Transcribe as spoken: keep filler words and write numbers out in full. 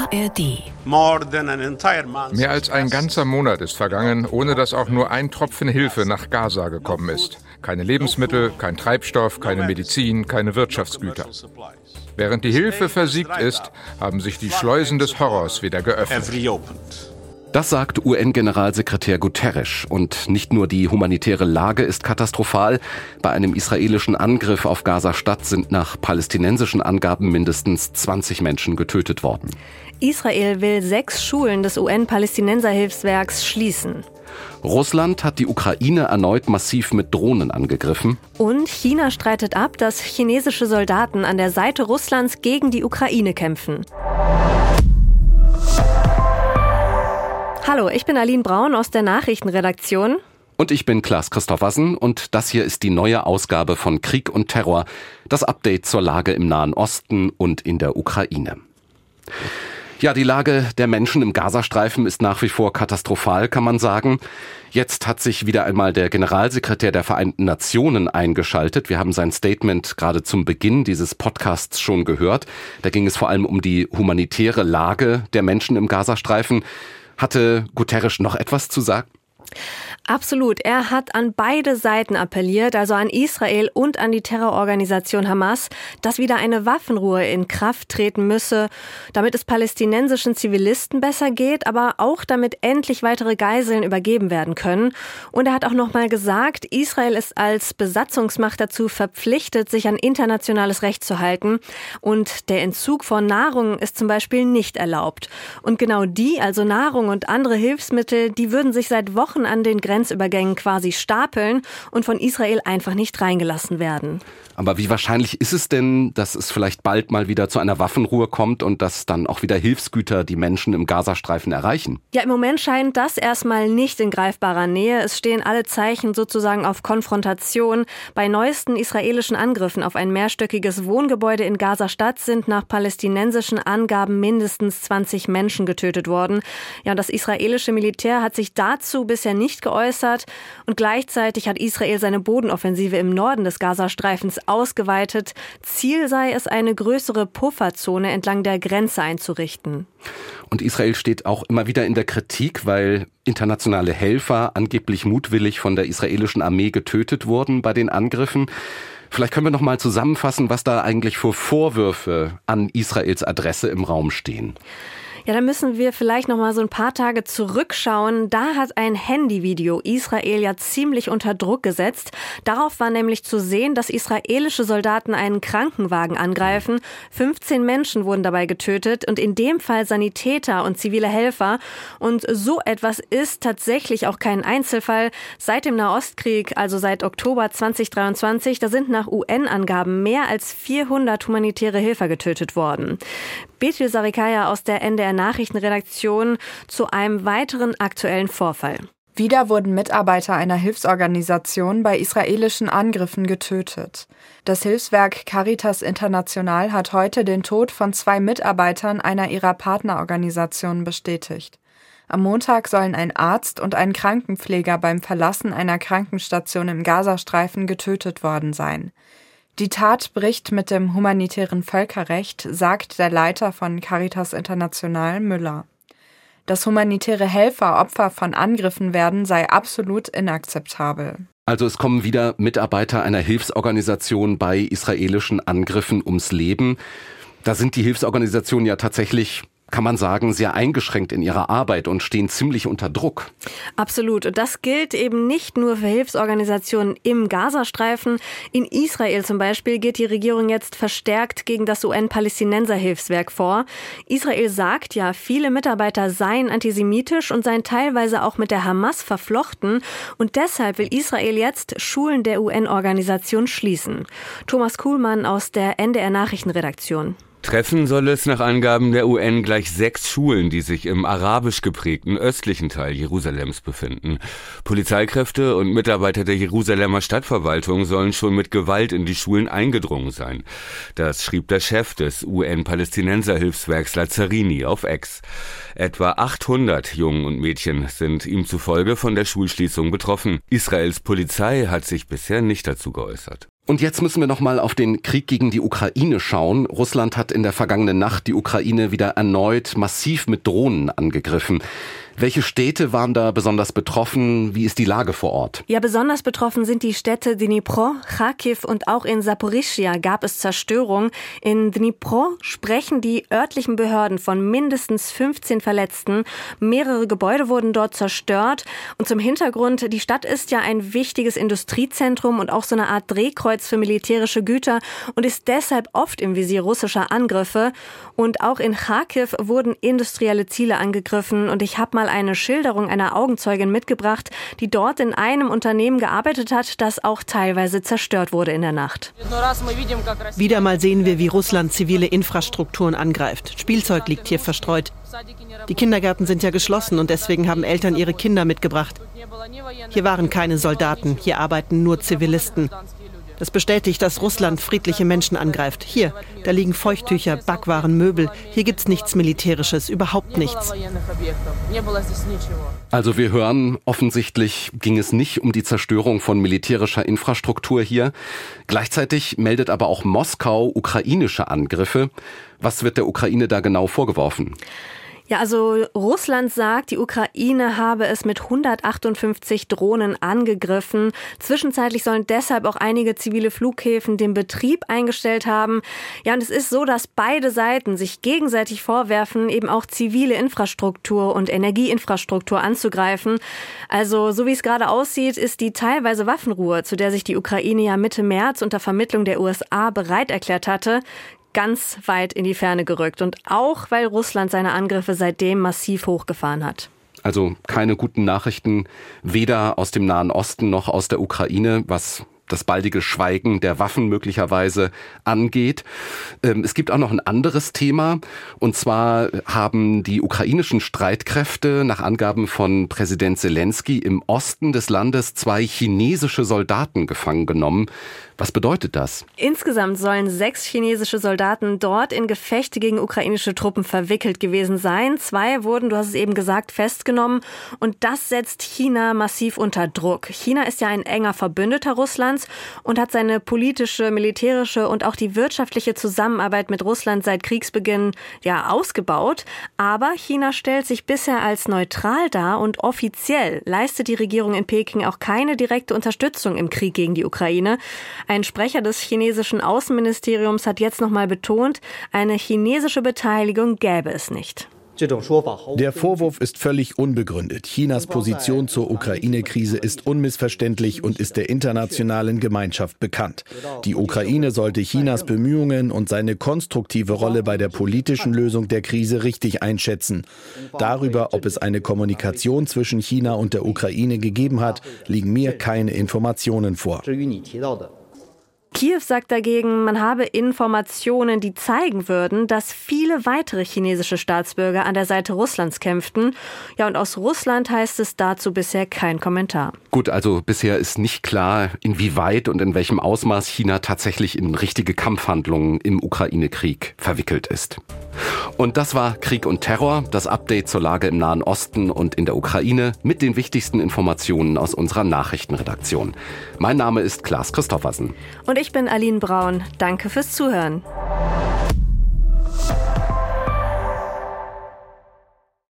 A R D. Mehr als ein ganzer Monat ist vergangen, ohne dass auch nur ein Tropfen Hilfe nach Gaza gekommen ist. Keine Lebensmittel, kein Treibstoff, keine Medizin, keine Wirtschaftsgüter. Während die Hilfe versiegt ist, haben sich die Schleusen des Horrors wieder geöffnet. Das sagt U N-Generalsekretär Guterres. Und nicht nur die humanitäre Lage ist katastrophal. Bei einem israelischen Angriff auf Gaza-Stadt sind nach palästinensischen Angaben mindestens zwanzig Menschen getötet worden. Israel will sechs Schulen des U N-Palästinenser-Hilfswerks schließen. Russland hat die Ukraine erneut massiv mit Drohnen angegriffen. Und China streitet ab, dass chinesische Soldaten an der Seite Russlands gegen die Ukraine kämpfen. Hallo, ich bin Aline Braun aus der Nachrichtenredaktion. Und ich bin Klaas Christoffersen und das hier ist die neue Ausgabe von Krieg und Terror, das Update zur Lage im Nahen Osten und in der Ukraine. Ja, die Lage der Menschen im Gazastreifen ist nach wie vor katastrophal, kann man sagen. Jetzt hat sich wieder einmal der Generalsekretär der Vereinten Nationen eingeschaltet. Wir haben sein Statement gerade zum Beginn dieses Podcasts schon gehört. Da ging es vor allem um die humanitäre Lage der Menschen im Gazastreifen. Hatte Guterres noch etwas zu sagen? Absolut. Er hat an beide Seiten appelliert, also an Israel und an die Terrororganisation Hamas, dass wieder eine Waffenruhe in Kraft treten müsse, damit es palästinensischen Zivilisten besser geht, aber auch damit endlich weitere Geiseln übergeben werden können. Und er hat auch nochmal gesagt, Israel ist als Besatzungsmacht dazu verpflichtet, sich an internationales Recht zu halten. Und der Entzug von Nahrung ist zum Beispiel nicht erlaubt. Und genau die, also Nahrung und andere Hilfsmittel, die würden sich seit Wochen an den Grenzübergängen quasi stapeln und von Israel einfach nicht reingelassen werden. Aber wie wahrscheinlich ist es denn, dass es vielleicht bald mal wieder zu einer Waffenruhe kommt und dass dann auch wieder Hilfsgüter die Menschen im Gazastreifen erreichen? Ja, im Moment scheint das erstmal nicht in greifbarer Nähe. Es stehen alle Zeichen sozusagen auf Konfrontation. Bei neuesten israelischen Angriffen auf ein mehrstöckiges Wohngebäude in Gaza-Stadt sind nach palästinensischen Angaben mindestens zwanzig Menschen getötet worden. Ja, das israelische Militär hat sich dazu bisher nicht geäußert und gleichzeitig hat Israel seine Bodenoffensive im Norden des Gazastreifens ausgeweitet. Ziel sei es, eine größere Pufferzone entlang der Grenze einzurichten. Und Israel steht auch immer wieder in der Kritik, weil internationale Helfer angeblich mutwillig von der israelischen Armee getötet wurden bei den Angriffen. Vielleicht können wir noch mal zusammenfassen, was da eigentlich für Vorwürfe an Israels Adresse im Raum stehen. Ja, da müssen wir vielleicht noch mal so ein paar Tage zurückschauen. Da hat ein Handyvideo Israel ja ziemlich unter Druck gesetzt. Darauf war nämlich zu sehen, dass israelische Soldaten einen Krankenwagen angreifen. fünfzehn Menschen wurden dabei getötet und in dem Fall Sanitäter und zivile Helfer. Und so etwas ist tatsächlich auch kein Einzelfall. Seit dem Nahostkrieg, also seit Oktober zweitausenddreiundzwanzig, da sind nach U N-Angaben mehr als vierhundert humanitäre Helfer getötet worden. Bethel Sarikaya aus der N D R Nachrichtenredaktion zu einem weiteren aktuellen Vorfall. Wieder wurden Mitarbeiter einer Hilfsorganisation bei israelischen Angriffen getötet. Das Hilfswerk Caritas International hat heute den Tod von zwei Mitarbeitern einer ihrer Partnerorganisationen bestätigt. Am Montag sollen ein Arzt und ein Krankenpfleger beim Verlassen einer Krankenstation im Gazastreifen getötet worden sein. Die Tat bricht mit dem humanitären Völkerrecht, sagt der Leiter von Caritas International, Müller. Dass humanitäre Helfer Opfer von Angriffen werden, sei absolut inakzeptabel. Also es kommen wieder Mitarbeiter einer Hilfsorganisation bei israelischen Angriffen ums Leben. Da sind die Hilfsorganisationen ja tatsächlich, kann man sagen, sehr eingeschränkt in ihrer Arbeit und stehen ziemlich unter Druck. Absolut. Und das gilt eben nicht nur für Hilfsorganisationen im Gazastreifen. In Israel zum Beispiel geht die Regierung jetzt verstärkt gegen das U N-Palästinenser-Hilfswerk vor. Israel sagt ja, viele Mitarbeiter seien antisemitisch und seien teilweise auch mit der Hamas verflochten. Und deshalb will Israel jetzt Schulen der U N-Organisation schließen. Thomas Kuhlmann aus der N D R Nachrichtenredaktion. Treffen soll es nach Angaben der U N gleich sechs Schulen, die sich im arabisch geprägten östlichen Teil Jerusalems befinden. Polizeikräfte und Mitarbeiter der Jerusalemer Stadtverwaltung sollen schon mit Gewalt in die Schulen eingedrungen sein. Das schrieb der Chef des U N-Palästinenser-Hilfswerks Lazzarini auf X. Etwa achthundert Jungen und Mädchen sind ihm zufolge von der Schulschließung betroffen. Israels Polizei hat sich bisher nicht dazu geäußert. Und jetzt müssen wir noch mal auf den Krieg gegen die Ukraine schauen. Russland hat in der vergangenen Nacht die Ukraine wieder erneut massiv mit Drohnen angegriffen. Welche Städte waren da besonders betroffen? Wie ist die Lage vor Ort? Ja, besonders betroffen sind die Städte Dnipro, Charkiw und auch in Saporischschja gab es Zerstörung. In Dnipro sprechen die örtlichen Behörden von mindestens fünfzehn Verletzten. Mehrere Gebäude wurden dort zerstört. Und zum Hintergrund, die Stadt ist ja ein wichtiges Industriezentrum und auch so eine Art Drehkreuz für militärische Güter und ist deshalb oft im Visier russischer Angriffe. Und auch in Charkiw wurden industrielle Ziele angegriffen. Und ich habe mal eine Schilderung einer Augenzeugin mitgebracht, die dort in einem Unternehmen gearbeitet hat, das auch teilweise zerstört wurde in der Nacht. Wieder mal sehen wir, wie Russland zivile Infrastrukturen angreift. Spielzeug liegt hier verstreut. Die Kindergärten sind ja geschlossen und deswegen haben Eltern ihre Kinder mitgebracht. Hier waren keine Soldaten, hier arbeiten nur Zivilisten. Das bestätigt, dass Russland friedliche Menschen angreift. Hier, da liegen Feuchttücher, Backwaren, Möbel. Hier gibt's nichts Militärisches, überhaupt nichts. Also wir hören, offensichtlich ging es nicht um die Zerstörung von militärischer Infrastruktur hier. Gleichzeitig meldet aber auch Moskau ukrainische Angriffe. Was wird der Ukraine da genau vorgeworfen? Ja, also Russland sagt, die Ukraine habe es mit hundertachtundfünfzig Drohnen angegriffen. Zwischenzeitlich sollen deshalb auch einige zivile Flughäfen den Betrieb eingestellt haben. Ja, und es ist so, dass beide Seiten sich gegenseitig vorwerfen, eben auch zivile Infrastruktur und Energieinfrastruktur anzugreifen. Also so wie es gerade aussieht, ist die teilweise Waffenruhe, zu der sich die Ukraine ja Mitte März unter Vermittlung der U S A bereit erklärt hatte, ganz weit in die Ferne gerückt. Und auch, weil Russland seine Angriffe seitdem massiv hochgefahren hat. Also keine guten Nachrichten, weder aus dem Nahen Osten noch aus der Ukraine, was das baldige Schweigen der Waffen möglicherweise angeht. Es gibt auch noch ein anderes Thema. Und zwar haben die ukrainischen Streitkräfte nach Angaben von Präsident Zelensky im Osten des Landes zwei chinesische Soldaten gefangen genommen. Was bedeutet das? Insgesamt sollen sechs chinesische Soldaten dort in Gefechte gegen ukrainische Truppen verwickelt gewesen sein. Zwei wurden, du hast es eben gesagt, festgenommen. Und das setzt China massiv unter Druck. China ist ja ein enger Verbündeter Russlands und hat seine politische, militärische und auch die wirtschaftliche Zusammenarbeit mit Russland seit Kriegsbeginn ja ausgebaut. Aber China stellt sich bisher als neutral dar und offiziell leistet die Regierung in Peking auch keine direkte Unterstützung im Krieg gegen die Ukraine. Ein Sprecher des chinesischen Außenministeriums hat jetzt nochmal betont, eine chinesische Beteiligung gäbe es nicht. Der Vorwurf ist völlig unbegründet. Chinas Position zur Ukraine-Krise ist unmissverständlich und ist der internationalen Gemeinschaft bekannt. Die Ukraine sollte Chinas Bemühungen und seine konstruktive Rolle bei der politischen Lösung der Krise richtig einschätzen. Darüber, ob es eine Kommunikation zwischen China und der Ukraine gegeben hat, liegen mir keine Informationen vor. Kiew sagt dagegen, man habe Informationen, die zeigen würden, dass viele weitere chinesische Staatsbürger an der Seite Russlands kämpften. Ja, und aus Russland heißt es dazu bisher kein Kommentar. Gut, also bisher ist nicht klar, inwieweit und in welchem Ausmaß China tatsächlich in richtige Kampfhandlungen im Ukraine-Krieg verwickelt ist. Und das war Krieg und Terror, das Update zur Lage im Nahen Osten und in der Ukraine mit den wichtigsten Informationen aus unserer Nachrichtenredaktion. Mein Name ist Klaas Christoffersen. Und ich bin Aline Braun. Danke fürs Zuhören.